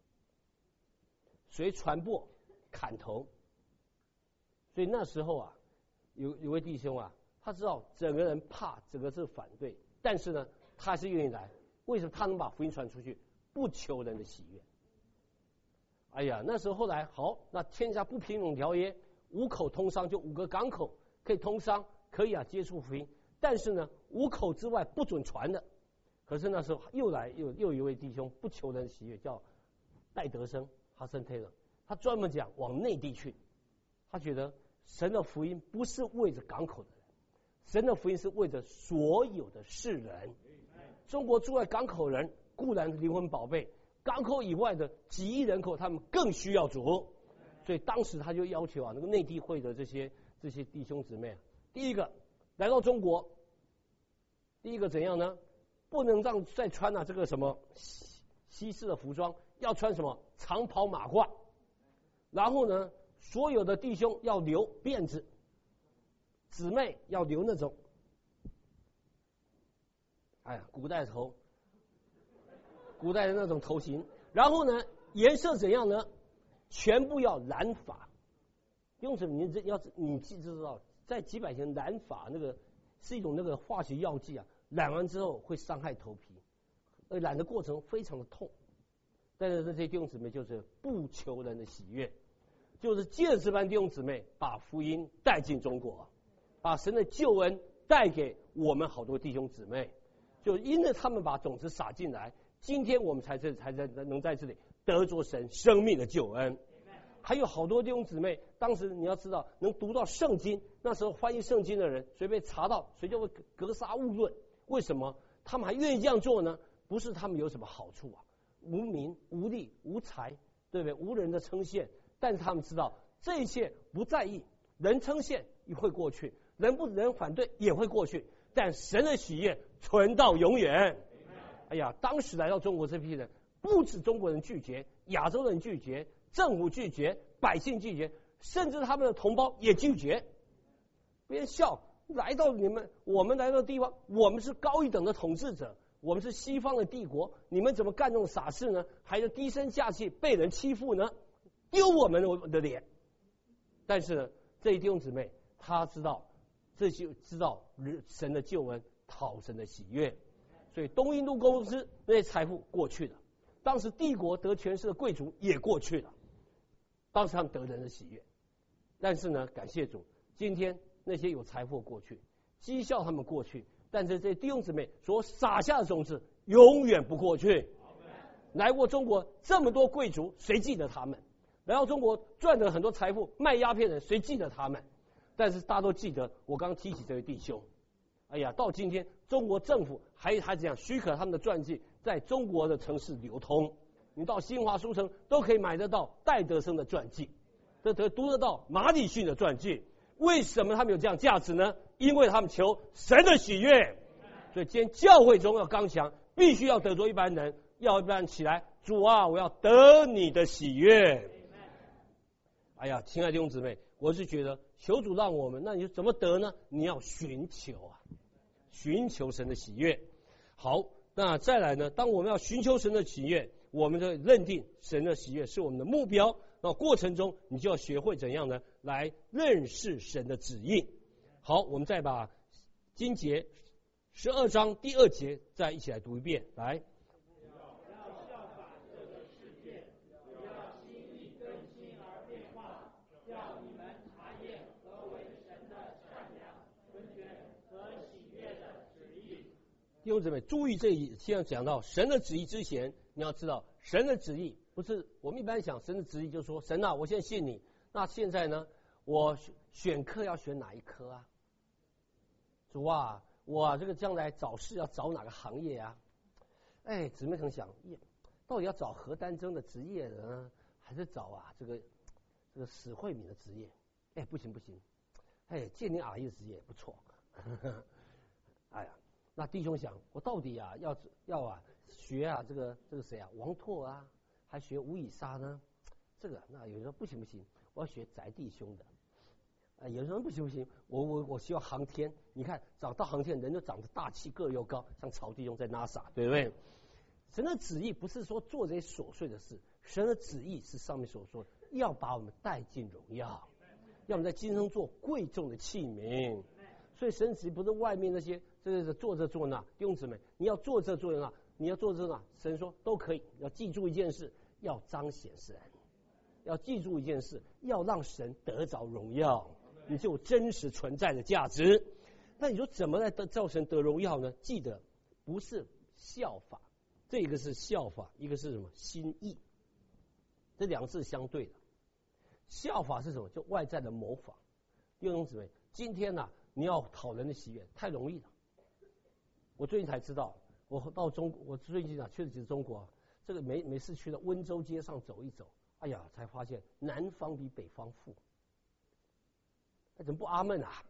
谁传播砍头？所以那时候啊，有有位弟兄啊，他知道整个人怕，整个是反对，但是呢，他还是愿意来。为什么他能把福音传出去？不求人的喜悦。哎呀，那时候后来好，那天下不平等条约，五口通商，就五个港口可以通商，可以啊接触福音。但是呢，五口之外不准传的。可是那时候又来又又有一位弟兄不求人的喜悦，叫戴德生哈森泰勒，他专门讲往内地去。他觉得神的福音不是为着港口的人，神的福音是为着所有的世人。中国住在港口人固然灵魂宝贝，港口以外的几亿人口，他们更需要主。所以当时他就要求啊，那个内地会的这些这些弟兄姊妹啊，第一个来到中国，第一个怎样呢？不能让再穿啊这个什么西西式的服装，要穿什么长袍马褂。然后呢，所有的弟兄要留辫子，姊妹要留那种，哎呀，古代头，古代的那种头型。然后呢，颜色怎样呢？全部要染发。用什么？你这要你记知道，在几百年染发那个是一种那个化学药剂啊，染完之后会伤害头皮，而染的过程非常的痛。但是这些弟兄姊妹就是不求人的喜悦，就是借着这班弟兄姊妹把福音带进中国，把神的救恩带给我们好多弟兄姊妹。就因着他们把种子撒进来，今天我们才这才在能在这里得着神生命的救恩。还有好多弟兄姊妹，当时你要知道，能读到圣经，那时候翻译圣经的人，谁被查到，谁就会格杀勿论。为什么他们还愿意这样做呢？不是他们有什么好处啊，无名无利无财，对不对？无人的称羡，但是他们知道这一切不在意，人称羡也会过去，人不人反对也会过去，但神的喜悦存到永远。哎呀，当时来到中国这批人，不止中国人拒绝，亚洲人拒绝，政府拒绝，百姓拒绝，甚至他们的同胞也拒绝。别笑，来到你们，我们来到地方，我们是高一等的统治者，我们是西方的帝国，你们怎么干这种傻事呢？还是低声下气被人欺负呢？ 丢我们的脸。但是呢，这些弟兄姊妹他知道，这就知道神的救恩，讨神的喜悦。所以东印度公司那些财富过去了，当时帝国得权势的贵族也过去了，当时他们得人的喜悦。但是呢，感谢主，今天那些有财富过去，讥笑他们过去，但是这些弟兄姊妹所撒下的种子永远不过去。来过中国这么多贵族，谁记得他们？来到中国赚了很多财富，卖鸦片的人谁记得他们？但是大家都记得我刚刚提起这位弟兄。哎呀，到今天中国政府还还这样许可他们的传记在中国的城市流通，你到新华书城都可以买得到戴德生的传记，这得读得到马礼逊的传记。为什么他们有这样价值呢？因为他们求神的喜悦。所以今天教会中要刚强，必须要得着一般人，要一般人起来，主啊，我要得你的喜悦。哎呀，亲爱的弟兄姊妹，我是觉得求主让我们，那你怎么得呢？你要寻求啊，寻求神的喜悦。好，那再来呢，当我们要寻求神的喜悦，我们就认定神的喜悦是我们的目标。那过程中你就要学会怎样呢，来认识神的旨意。好，我们再把经节十二章第二节再一起来读一遍，来。弟兄姊妹，注意这一，现在讲到神的旨意之前，你要知道神的旨意不是我们一般想神的旨意，就是说神啊，我现在信你，那现在呢，我选课要选哪一科啊？主啊，我啊这个将来找事要找哪个行业啊？哎，姊妹可能想，到底要找何丹增的职业呢，还是找啊这个这个史慧敏的职业？哎，不行不行，哎，建宁阿姨的职业也不错。哎呀。那弟兄想，我到底啊要要啊学啊这个这个谁啊王拓啊，还学吴以莎呢？这个那有人说不行不行，我要学翟弟兄的。啊，有人说不行不行，我我我需要航天。你看长到航天人都长得大气，个又高，像曹弟兄在 NASA， 对不对？神的旨意不是说做这些琐碎的事，神的旨意是上面所说，要把我们带进荣耀，要我们在今生做贵重的器皿。所以神旨意不是外面那些这个做这做那，弟兄姊妹，你要做这做那，你要做这那，神说都可以。要记住一件事，要彰显神；要记住一件事，要让神得着荣耀，你就有真实存在的价值。那你说怎么来得造成得荣耀呢？记得不是效法，这一个是效法，一个是什么心意，这两个是相对的。效法是什么？就外在的模仿。弟兄姊妹，今天呢、啊？你要讨人的喜悦太容易了。我最近才知道，我到中国，我最近啊去的中国，这个没没事去了温州街上走一走，哎呀，才发现南方比北方富。那怎么不阿闷啊？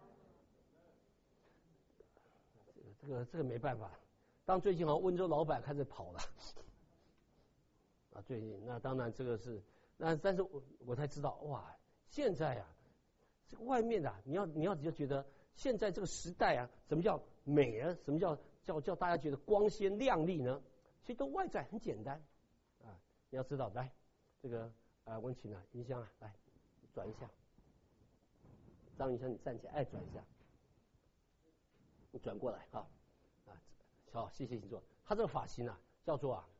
这个这个没办法。当最近好像温州老板开始跑了，啊，最近那当然这个是，那但是我我才知道哇，现在啊。这个外面的、啊，你要你要就觉得现在这个时代啊，什么叫美啊？什么叫叫叫大家觉得光鲜亮丽呢？其实都外在很简单啊。你要知道，来这个啊，文琴啊，音箱啊，来转一下，张音箱你站起来，哎，转一下，你转过来哈啊，好，谢谢你做。他这个发型啊，叫做啊，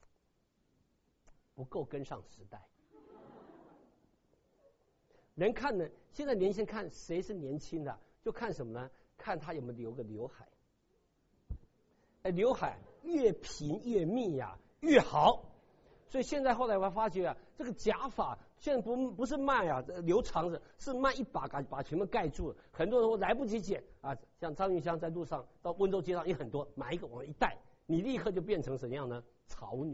不够跟上时代。人看呢，现在年轻人看谁是年轻的，就看什么呢？看他有没有留个刘海。哎，刘海越平越密呀、啊，越好。所以现在后来我发觉啊，这个假发现在不不是卖啊留长的，是卖一把把把全部盖住了。很多人说来不及剪啊，像张云香在路上到温州街上也很多，买一个往一戴，你立刻就变成什么样呢？潮女，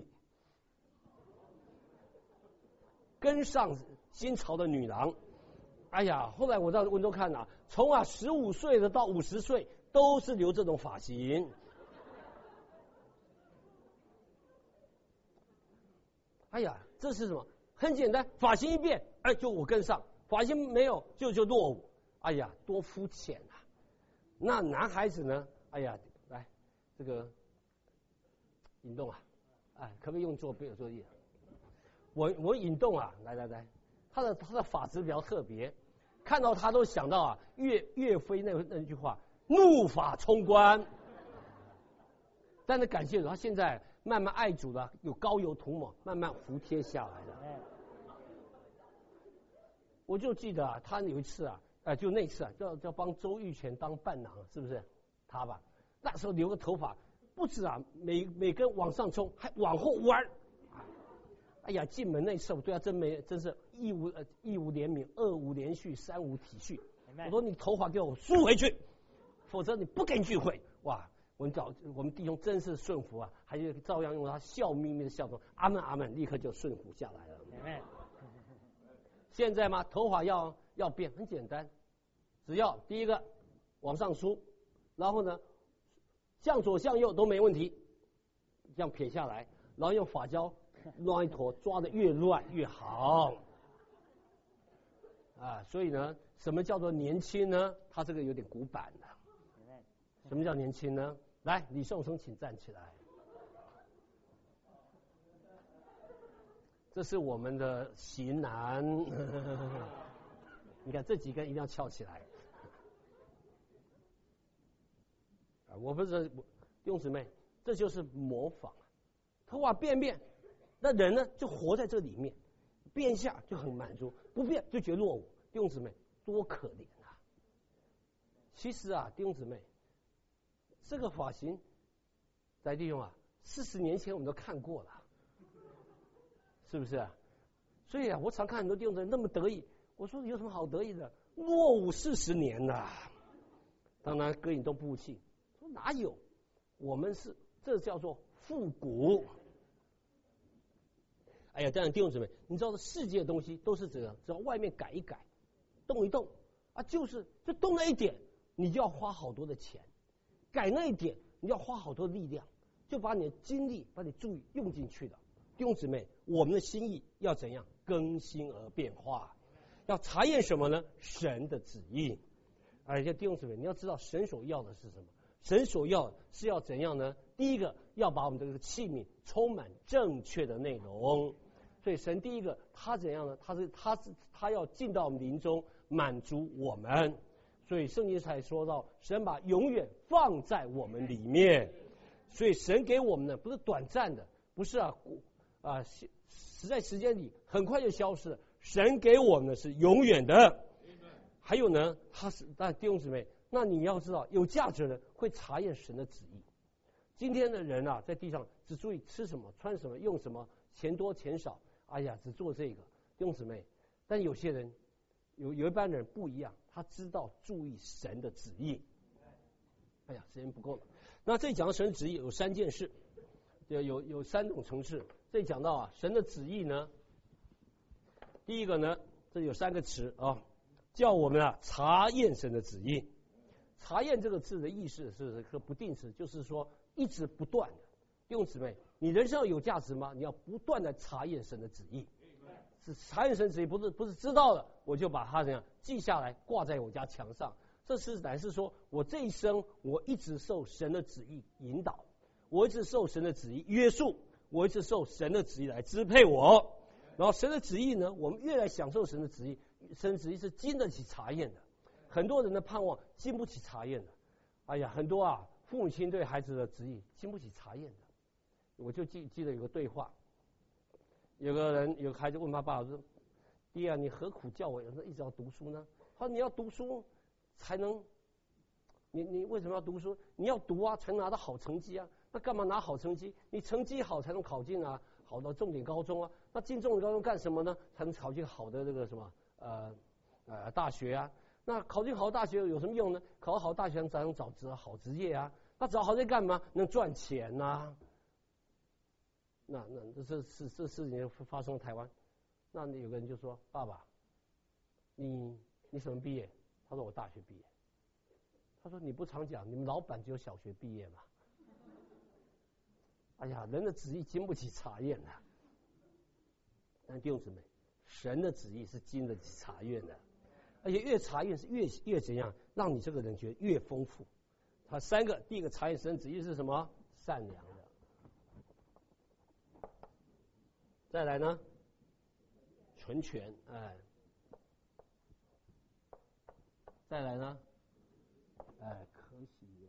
跟上新潮的女郎。哎呀，后来我到温州看啊，从啊十五岁的到五十岁都是留这种发型。哎呀，这是什么？很简单，发型一变，哎，就我跟上；发型没有，就就落伍。哎呀，多肤浅啊！那男孩子呢？哎呀，来这个运动啊，哎，可不可以用作背作业？ 我我引动啊，来来来，他的他的法子比较特别，看到他都想到啊岳岳飞那那句话，怒发冲冠。但是感谢主，他现在慢慢爱主了，有膏油涂抹，慢慢服帖下来了。我就记得啊，他有一次啊，呃，就那次啊，叫叫帮周玉泉当伴郎，是不是？他吧，那时候留个头发，不止啊，每每根往上冲，还往后弯。哎呀，进门那次我对他真没，真是一无呃一无怜悯，二无连续，三无体恤。我说你头发给我梳回去，否则你不给你聚会。哇！我们找我们弟兄真是顺服啊，还是照样用他笑眯眯的笑容，阿门阿门，立刻就顺服下来了。现在嘛，头发要要变，很简单，只要第一个往上梳，然后呢向左向右都没问题，这样撇下来，然后用发胶乱一坨，抓得越乱越好。啊，所以呢，什么叫做年轻呢？他这个有点古板的。什么叫年轻呢？来，李颂生，请站起来。这是我们的型男，你看这几根一定要翘起来。啊，我不是弟兄姊妹，这就是模仿。头发变变，那人呢就活在这里面，变下就很满足，不变就觉得落伍。弟兄姊妹，多可怜啊！其实啊，弟兄姊妹。这个发型，在弟兄啊，四十年前我们都看过了，是不是啊？所以啊，我常看很多弟兄那么得意，我说有什么好得意的？落伍四十年了。当然，哥引都不服气，说哪有？我们是这叫做复古。哎呀，当然弟兄姊妹，你知道世界的东西都是这样，只要外面改一改，动一动啊，就是就动了一点，你就要花好多的钱。改那一点，你要花好多力量，就把你的精力、把你注意用进去了。弟兄姊妹，我们的心意要怎样更新而变化？要查验什么呢？神的旨意。而且弟兄姊妹，你要知道神所要的是什么？神所要是要怎样呢？第一个，要把我们这个器皿充满正确的内容。所以神第一个，他怎样呢？他是他是他要进到我们灵中，满足我们。所以圣经才说到，神把永远放在我们里面。所以神给我们的不是短暂的，不是啊啊，实在时间里很快就消失了。神给我们的是永远的。还有呢，他是但弟兄姊妹，那你要知道，有价值的人会查验神的旨意。今天的人啊，在地上只注意吃什么、穿什么、用什么，钱多钱少，哎呀，只做这个。弟兄姊妹，但有些人有有一般人不一样。他知道注意神的旨意。哎呀，时间不够了。那这里讲到神的旨意有三件事，有有有三种层次。这里讲到啊，神的旨意呢，第一个呢，这里有三个词啊，叫我们啊查验神的旨意。查验这个字的意思是个不定词，就是说一直不断的。弟兄姊妹，你人生有价值吗？你要不断的查验神的旨意。是查验神旨意，不是不是知道了我就把它怎样记下来挂在我家墙上。这是乃是说我这一生我一直受神的旨意引导，我一直受神的旨意约束，我一直受神的旨意来支配我。然后神的旨意呢，我们越来享受神的旨意，神的旨意是经得起查验的。很多人的盼望经不起查验的。哎呀，很多啊父母亲对孩子的旨意经不起查验的。我就记记得有个对话。有个人有个孩子问他爸爸说：“爹啊，你何苦叫我一直要读书呢？”他说：“你要读书才能，你你为什么要读书？你要读啊，才能拿到好成绩啊。那干嘛拿好成绩？你成绩好才能考进啊好的重点高中啊。那进重点高中干什么呢？才能考进好的这个什么呃呃大学啊。那考进好大学有什么用呢？考好大学才能找职好职业啊。那找好职业干嘛？能赚钱呐、啊。”那那这这事这事情发生在台湾，那有个人就说：“爸爸，你你什么毕业？”他说：“我大学毕业。”他说：“你不常讲，你们老板只有小学毕业嘛？”哎呀，人的旨意经不起查验的。但弟兄姊妹，神的旨意是经得起查验的，而且越查验是越越怎样，让你这个人觉得越丰富。他三个，第一个查验神的旨意是什么？善良的。再来呢， 纯全，哎，再来呢，哎，可喜悦。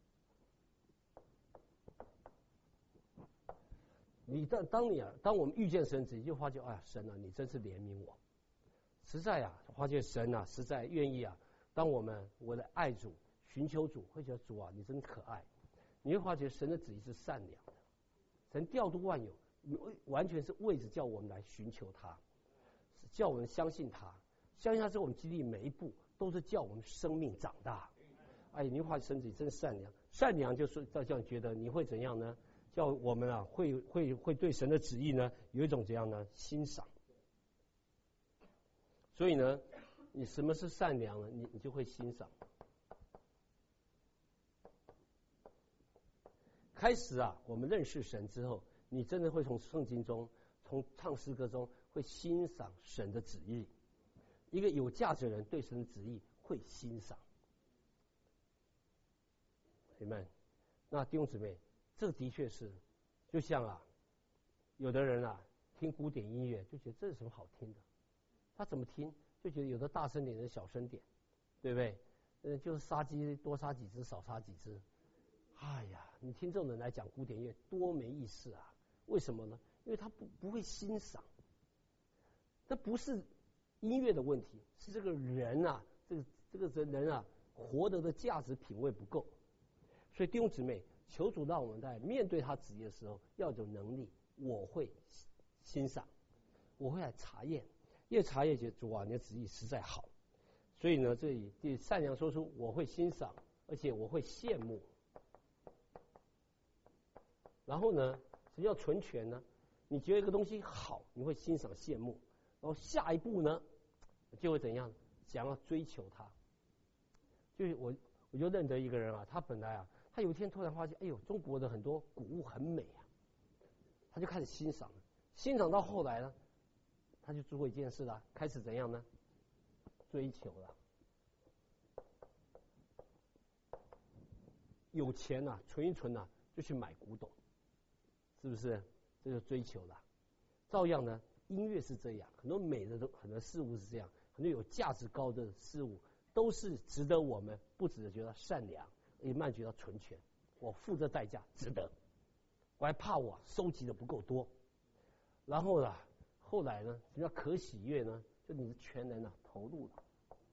你当当你啊，当我们遇见神子，你就发觉，哎呀，神啊，你真是怜悯我，实在啊，发觉神啊，实在愿意啊，当我们我的爱主、寻求主，会觉得主啊，你真可爱，你会发觉神的旨意是善良的，神调度万有，完全是为着叫我们来寻求他，叫我们相信他，相信他之后，我们经历每一步都是叫我们生命长大。哎，你会发觉神旨意真善良，善良就是叫叫你觉得你会怎样呢？叫我们啊，会会会对神的旨意呢，有一种怎样呢？欣赏。所以呢，你什么是善良呢？你你就会欣赏。开始啊，我们认识神之后，你真的会从圣经中、从唱诗歌中，会欣赏神的旨意。一个有价值的人对神的旨意会欣赏。Amen。那弟兄姊妹，这个的确是，就像啊，有的人啊听古典音乐就觉得这是什么好听的，他怎么听就觉得有的大声点，有的小声点，对不对？呃，就是杀鸡多杀几只，少杀几只。哎呀，你听这种人来讲古典乐多没意思啊！为什么呢？因为他不不会欣赏，这不是音乐的问题，是这个人啊，这个这个人啊，活得的价值品味不够。所以弟兄姊妹，求主让我们在面对他旨意的时候，要有能力，我会欣赏，我会来查验，越查验觉得主啊，你的旨意实在好。所以呢，这里第善良说出我会欣赏，而且我会羡慕。然后呢，什么叫纯全呢？你觉得一个东西好，你会欣赏羡慕，然后下一步呢，就会怎样？想要追求它。就是我，我就认得一个人啊，他本来啊，他有一天突然发现，哎呦，中国的很多古物很美啊，他就开始欣赏了。欣赏到后来呢，他就做过一件事了，开始怎样呢？追求了。有钱啊，存一存啊，就去买古董。是不是？这就追求了。照样呢，音乐是这样，很多美的都很多事物是这样，很多有价值高的事物都是值得我们不只是觉得善良，也慢觉得纯全。我付这代价值得，我还怕我收集的不够多。然后呢，后来呢，什么叫可喜悦呢？就你的全人啊投入了。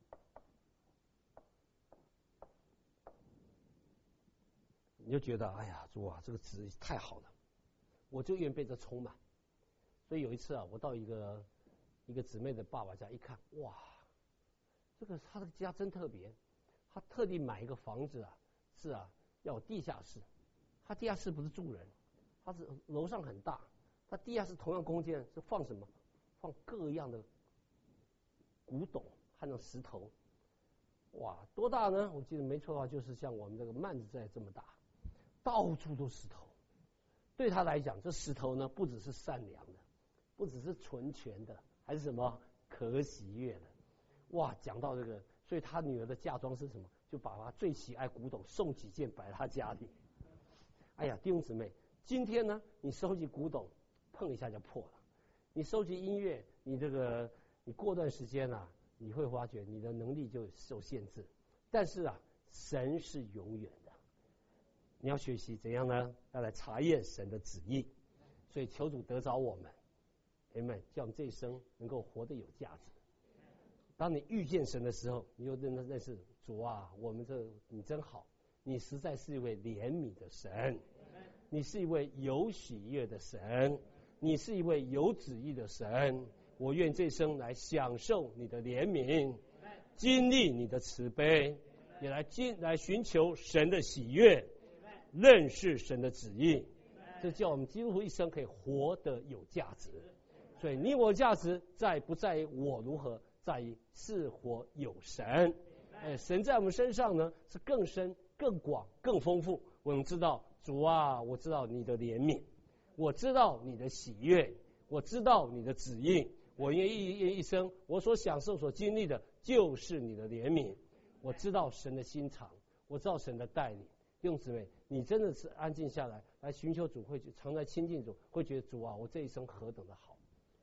你就觉得哎呀，主啊，这个旨意太好了。我就愿被这充满，所以有一次啊，我到一个一个姊妹的爸爸家一看，哇，这个他的家真特别，他特地买一个房子啊，是啊，要有地下室，他地下室不是住人，他是楼上很大，他地下室同样空间是放什么？放各样的古董和那石头，哇，多大呢？我记得没错的话，就是像我们这个幔子寨这么大，到处都石头。对他来讲，这石头呢，不只是善良的，不只是纯全的，还是什么可喜悦的。哇，讲到这个，所以他女儿的嫁妆是什么？就把他最喜爱古董送几件摆在他家里。哎呀，弟兄姊妹，今天呢，你收集古董，碰一下就破了；你收集音乐，你这个你过段时间啊，你会发觉你的能力就受限制。但是啊，神是永远的。你要学习怎样呢？要来查验神的旨意，所以求主得着我们 ，Amen， 叫我们这一生能够活得有价值。当你遇见神的时候，你又认认识主啊，我们这你真好，你实在是一位怜悯的神，你是一位有喜悦的神，你是一位有旨意的神。我愿这一生来享受你的怜悯，经历你的慈悲，也来经来寻求神的喜悦。认识神的旨意，这叫我们基督徒一生可以活得有价值。所以你我价值在不在于我如何，在于是否有神。哎，神在我们身上呢是更深、更广、更丰富。我们知道主啊，我知道你的怜悯，我知道你的喜悦，我知道你的旨意。我愿意一生我所享受、所经历的，就是你的怜悯。我知道神的心肠，我知道神的带领。弟兄姊妹，你真的是安静下来，来寻求主，会常在亲近主，会觉得主啊，我这一生何等的好。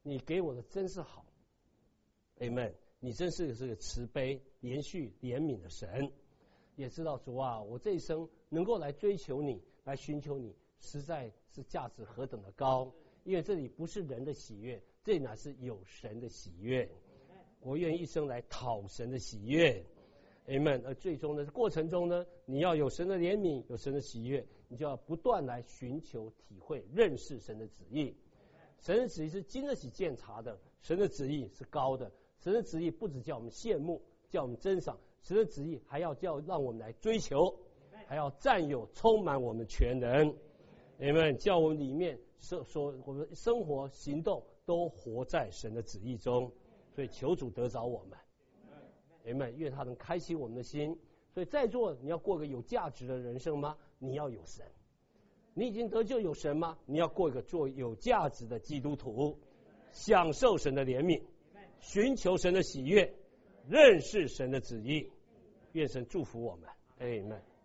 你给我的真是好 ，Amen。你真是是个慈悲、连续、怜悯的神。也知道主啊，我这一生能够来追求你，来寻求你，实在是价值何等的高。因为这里不是人的喜悦，这里乃是有神的喜悦。我愿一生来讨神的喜悦 ，Amen。而最终的过程中呢，你要有神的怜悯，有神的喜悦，你就要不断来寻求、体会、认识神的旨意。神的旨意是经得起鉴察的，神的旨意是高的。神的旨意不只叫我们羡慕，叫我们珍赏，神的旨意还要叫让我们来追求，还要占有、充满我们全人。Amen。叫我们里面说说我们生活、行动都活在神的旨意中。所以求主得着我们 ，Amen。愿他能开启我们的心。所以在座你要过个有价值的人生吗？你要有神。你已经得救有神吗？你要过一个做有价值的基督徒，享受神的怜悯，寻求神的喜悦，认识神的旨意。愿神祝福我们 ，Amen。